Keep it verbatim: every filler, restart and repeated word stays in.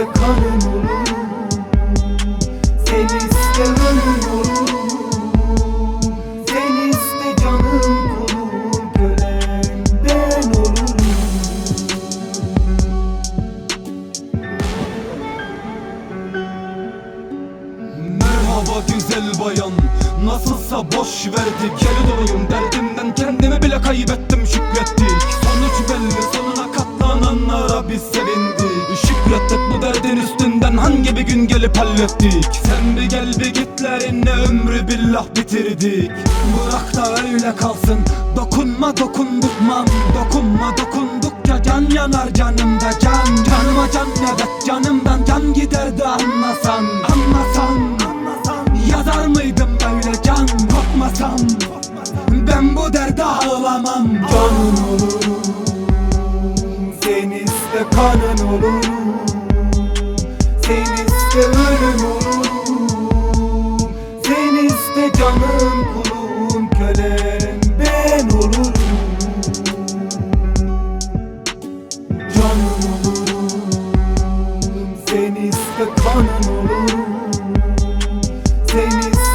iste kanın olurum, sen iste ölüm olurum, sen iste canım kulum, kölen ben olurum. Merhaba güzel bayan, nasılsa boş verdik. Geri doluyum derdimden, kendimi bile kaybettim, şükrettik. Sonuç belli, sonuna katlananlara biz sevindik. Şükrettik bu derdin üstünden, hangi bir gün gelip hallettik. Sen bir gel bir gitlerinle ömrü billah bitirdik. Bırak da öyle kalsın, dokunma dokundurtmam. Dokunma dokundukça can yanar canımda can. Canıma can, evet canımdan can gider de anlasan. Anlasan yazar mıydım böyle can korkmasam? Ben bu derde ağlamam. Canın olurum, sen iste kanın olurum, sen iste ölüm olurum, sen iste canım kulum, kölen ben olurum. Canın olurum, sen iste kanın olurum, sen iste